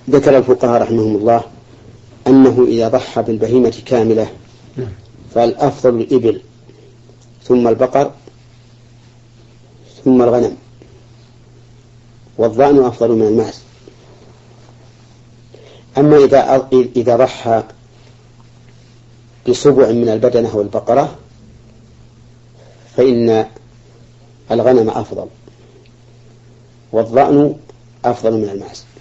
ذكر الفقهاء رحمهم الله أنه إذا ضحى بالبهيمة كاملة فالأفضل الإبل ثم البقر ثم الغنم، والضأن أفضل من المعز. أما إذا ضحى بسبع من البدنة والبقرة فإن الغنم أفضل والضأن أفضل من المعز.